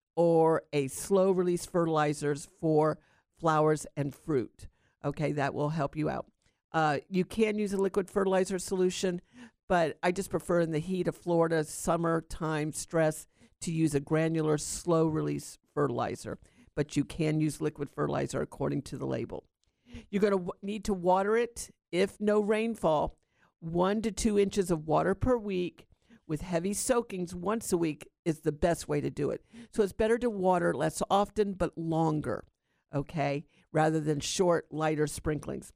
or a slow release fertilizers for flowers and fruit. Okay, that will help you out. Uh, you can use a liquid fertilizer solution, but I just prefer in the heat of Florida, summertime stress, to use a granular slow release fertilizer. But you can use liquid fertilizer according to the label. You're going to w- need to water it, if no rainfall, one to two inches of water per week with heavy soakings once a week is the best way to do it. So it's better to water less often but longer, okay, rather than short, lighter sprinklings.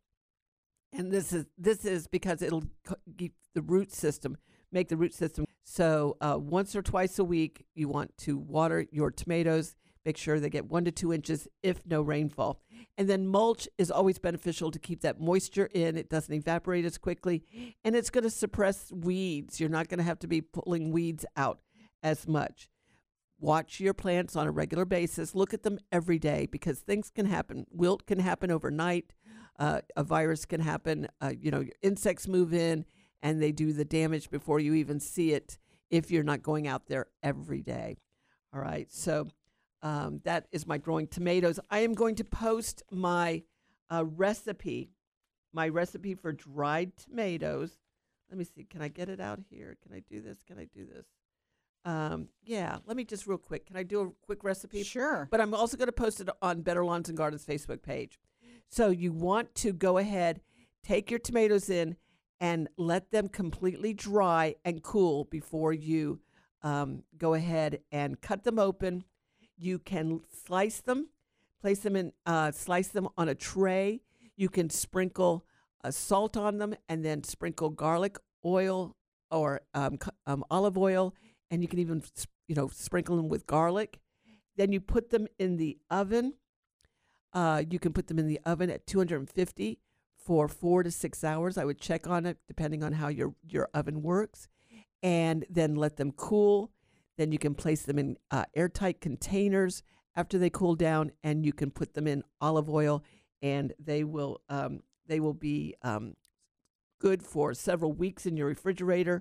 And this is this is because it'll keep the root system, make the root system. So uh, once or twice a week, you want to water your tomatoes. Make sure they get one to two inches if no rainfall. And then mulch is always beneficial to keep that moisture in. It doesn't evaporate as quickly. And it's going to suppress weeds. You're not going to have to be pulling weeds out as much. Watch your plants on a regular basis. Look at them every day because things can happen. Wilt can happen overnight. Uh, a virus can happen. Uh, you know, insects move in and they do the damage before you even see it if you're not going out there every day. All right. So um, that is my growing tomatoes. I am going to post my uh, recipe, my recipe for dried tomatoes. Let me see. Can I get it out here? Can I do this? Can I do this? Um, yeah, let me just real quick. Can I do a quick recipe? Sure. But I'm also going to post it on Better Lawns and Gardens Facebook page. So you want to go ahead, take your tomatoes in, and let them completely dry and cool before you um, go ahead and cut them open. You can slice them, place them in, uh, slice them on a tray. You can sprinkle uh, salt on them, and then sprinkle garlic oil or um, um, olive oil, and you can even, you know, sprinkle them with garlic. Then you put them in the oven. Uh, you can put them in the oven at two hundred fifty for four to six hours. I would check on it depending on how your, your oven works, and then let them cool. Then you can place them in uh, airtight containers after they cool down, and you can put them in olive oil, and they will um, they will be um, good for several weeks in your refrigerator.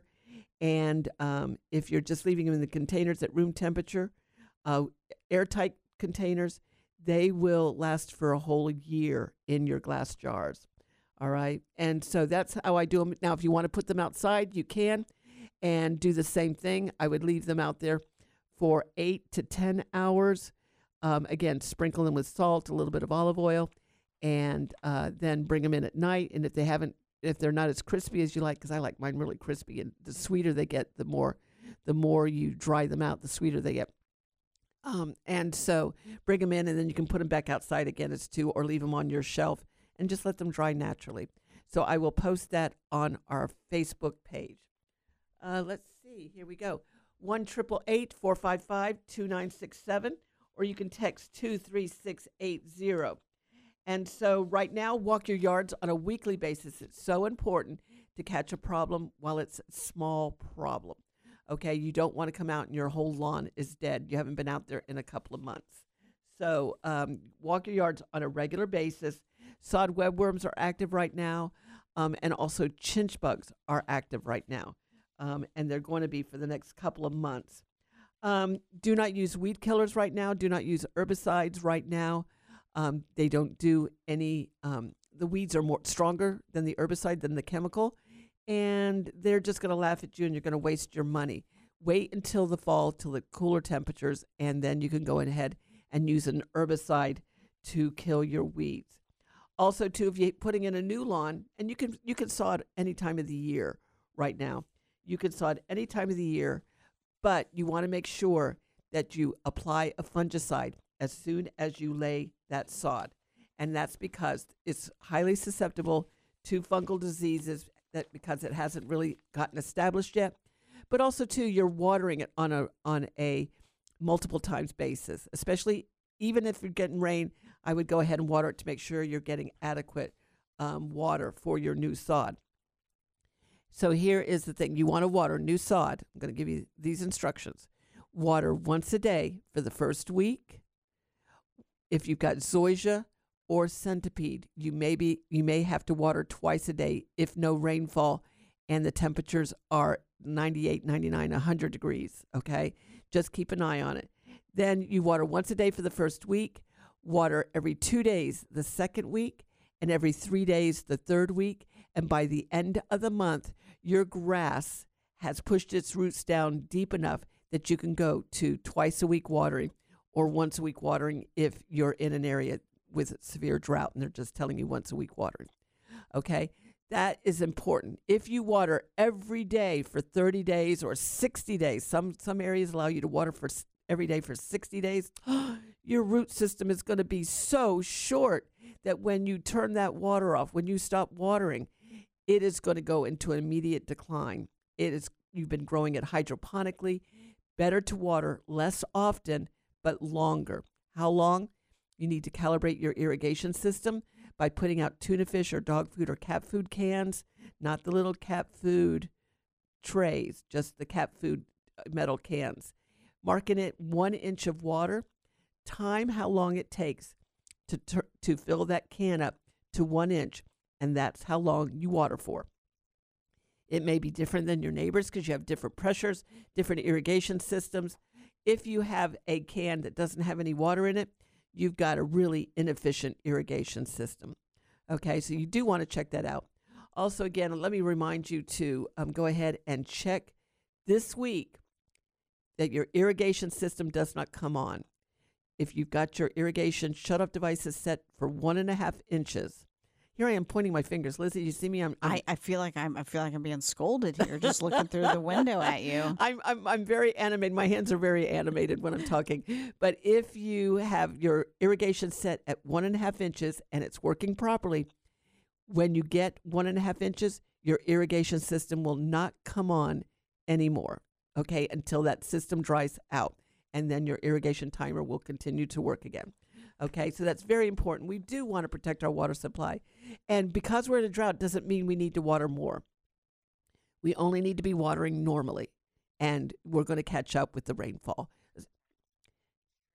And um, if you're just leaving them in the containers at room temperature, uh, airtight containers, they will last for a whole year in your glass jars. All right. And so that's how I do them. Now, if you want to put them outside, you can, and do the same thing. I would leave them out there for eight to ten hours. Um, again, sprinkle them with salt, a little bit of olive oil, and uh, then bring them in at night. And if they haven't, if they're not as crispy as you like, because I like mine really crispy, and the sweeter they get, the more, the more you dry them out, the sweeter they get. Um, and so bring them in, and then you can put them back outside again as two, or leave them on your shelf and just let them dry naturally. So I will post that on our Facebook page. Uh, let's see. Here we go. one triple eight four five five two nine six seven, or you can text two three six eight zero. And so right now, walk your yards on a weekly basis. It's so important to catch a problem while it's a small problem. Okay, you don't want to come out and your whole lawn is dead. You haven't been out there in a couple of months. So um, walk your yards on a regular basis. Sod webworms are active right now, um, and also chinch bugs are active right now. Um, and they're going to be for the next couple of months. Um, do not use weed killers right now. Do not use herbicides right now. Um, they don't do any, um, the weeds are more stronger than the herbicide, than the chemical, and they're just going to laugh at you, and you're going to waste your money. Wait until the fall, till the cooler temperatures, and then you can go ahead and use an herbicide to kill your weeds. Also, too, if you're putting in a new lawn, and you can you can saw it any time of the year right now. You can saw it any time of the year, but you want to make sure that you apply a fungicide as soon as you lay that sod. And that's because it's highly susceptible to fungal diseases, that because it hasn't really gotten established yet. But also, too, you're watering it on a on a multiple times basis, especially even if you're getting rain. I would go ahead and water it to make sure you're getting adequate um, water for your new sod. So here is the thing. You want to water new sod. I'm going to give you these instructions. Water once a day for the first week. If you've got zoysia or centipede, you may be, you may have to water twice a day if no rainfall and the temperatures are ninety-eight, ninety-nine, one hundred degrees, okay? Just keep an eye on it. Then you water once a day for the first week, water every two days the second week, and every three days the third week. And by the end of the month, your grass has pushed its roots down deep enough that you can go to twice a week watering, or once a week watering if you're in an area with severe drought and they're just telling you once a week watering. Okay, that is important. If you water every day for thirty days or sixty days, some, some areas allow you to water for every day for sixty days, your root system is going to be so short that when you turn that water off, when you stop watering, it is going to go into an immediate decline. It is, you've been growing it hydroponically. Better to water less often, but longer. How long? You need to calibrate your irrigation system by putting out tuna fish or dog food or cat food cans, not the little cat food trays, just the cat food metal cans. Marking it one inch of water. Time how long it takes to ter- to fill that can up to one inch, and that's how long you water for. It may be different than your neighbors because you have different pressures, different irrigation systems. If you have a can that doesn't have any water in it, you've got a really inefficient irrigation system. Okay, so you do want to check that out. Also, again, let me remind you to um, go ahead and check this week that your irrigation system does not come on. If you've got your irrigation shut-off devices set for one and a half inches, here I am pointing my fingers. Lizzie, you see me? I'm, I'm I, I feel like I'm I feel like I'm being scolded here, just looking through the window at you. I'm, I'm I'm very animated. My hands are very animated when I'm talking. But if you have your irrigation set at one and a half inches and it's working properly, when you get one and a half inches, your irrigation system will not come on anymore. Okay, until that system dries out, and then your irrigation timer will continue to work again. Okay, so that's very important. We do want to protect our water supply. And because we're in a drought doesn't mean we need to water more. We only need to be watering normally, and we're going to catch up with the rainfall.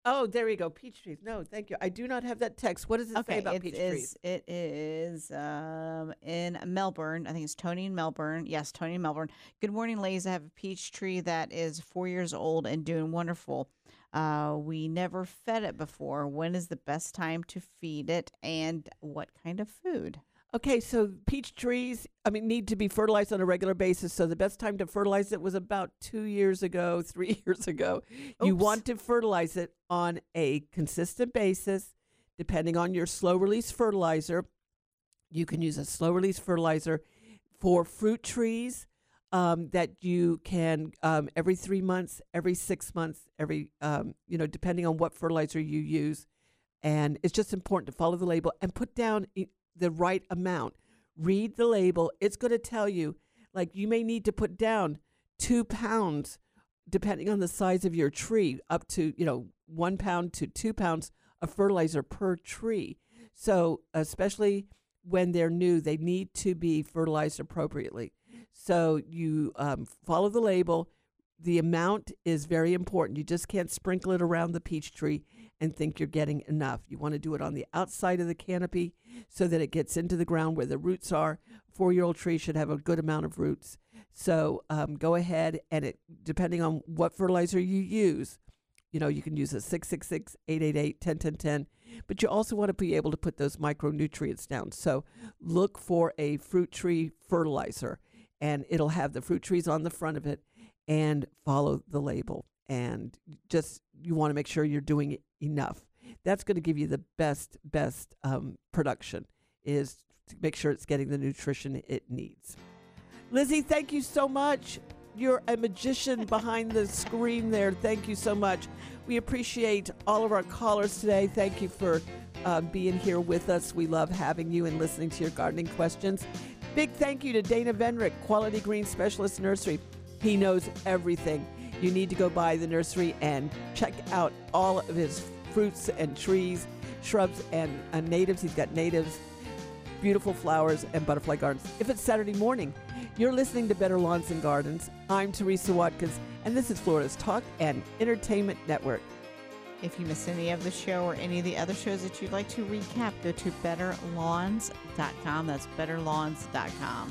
Oh, there you go. Peach trees. No, thank you. I do not have that text. What does it Okay, say about it peach is, trees? It is um, in Melbourne. I think it's Tony in Melbourne. Yes, Tony in Melbourne. Good morning, ladies. I have a peach tree that is four years old and doing wonderful. Uh, we never fed it before. When is the best time to feed it, and what kind of food? Okay, so peach trees, I mean, need to be fertilized on a regular basis. So the best time to fertilize it was about two years ago, three years ago. You Oops. want to fertilize it on a consistent basis, depending on your slow release fertilizer. You can use a slow release fertilizer for fruit trees um, that you can um, every three months, every six months, every um, you know, depending on what fertilizer you use. And it's just important to follow the label and put down the right amount. Read the label. It's going to tell you, like, you may need to put down two pounds, depending on the size of your tree, up to, you know, one pound to two pounds of fertilizer per tree. So especially when they're new, they need to be fertilized appropriately. So you um, follow the label. The amount is very important. You just can't sprinkle it around the peach tree and think you're getting enough. You want to do it on the outside of the canopy so that it gets into the ground where the roots are. Four-year-old tree should have a good amount of roots. So um, go ahead and it, depending on what fertilizer you use, you know, you can use a six six six, eight eight eight, one zero one zero, but you also want to be able to put those micronutrients down. So look for a fruit tree fertilizer, and it'll have the fruit trees on the front of it, and follow the label. And just, you want to make sure you're doing enough. That's going to give you the best, best um, production, is to make sure it's getting the nutrition it needs. Lizzie, thank you so much. You're a magician behind the screen there. Thank you so much. We appreciate all of our callers today. Thank you for uh, being here with us. We love having you and listening to your gardening questions. Big thank you to Dana Venrick, Quality Green Specialist Nursery. He knows everything. You need to go by the nursery and check out all of his fruits and trees, shrubs, and uh, natives. He's got natives, beautiful flowers, and butterfly gardens. If it's Saturday morning, you're listening to Better Lawns and Gardens. I'm Teresa Watkins, and this is Florida's Talk and Entertainment Network. If you miss any of the show or any of the other shows that you'd like to recap, go to better lawns dot com. That's better lawns dot com.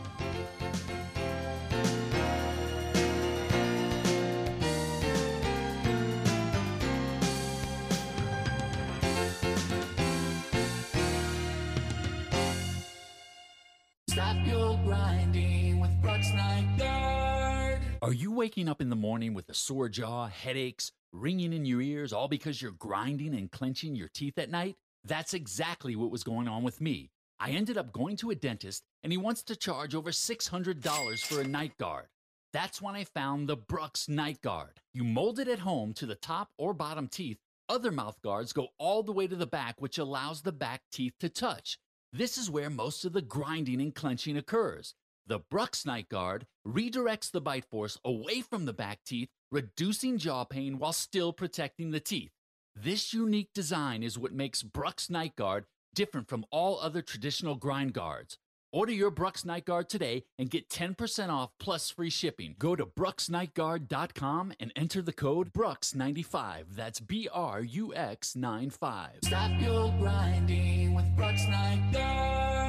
Stop your grinding with Brooks Night Guard. Are you waking up in the morning with a sore jaw, headaches, ringing in your ears, all because you're grinding and clenching your teeth at night? That's exactly what was going on with me. I ended up going to a dentist, and he wants to charge over six hundred dollars for a night guard. That's when I found the Brooks Night Guard. You mold it at home to the top or bottom teeth. Other mouth guards go all the way to the back, which allows the back teeth to touch. This is where most of the grinding and clenching occurs. The Brooks Night Guard redirects the bite force away from the back teeth, reducing jaw pain while still protecting the teeth. This unique design is what makes Brooks Night Guard different from all other traditional grind guards. Order your Brooks Night Guard today and get ten percent off plus free shipping. Go to brooks night guard dot com and enter the code Brooks ninety-five. That's B R U X ninety-five. Stop your grinding with Brooks Night Guard.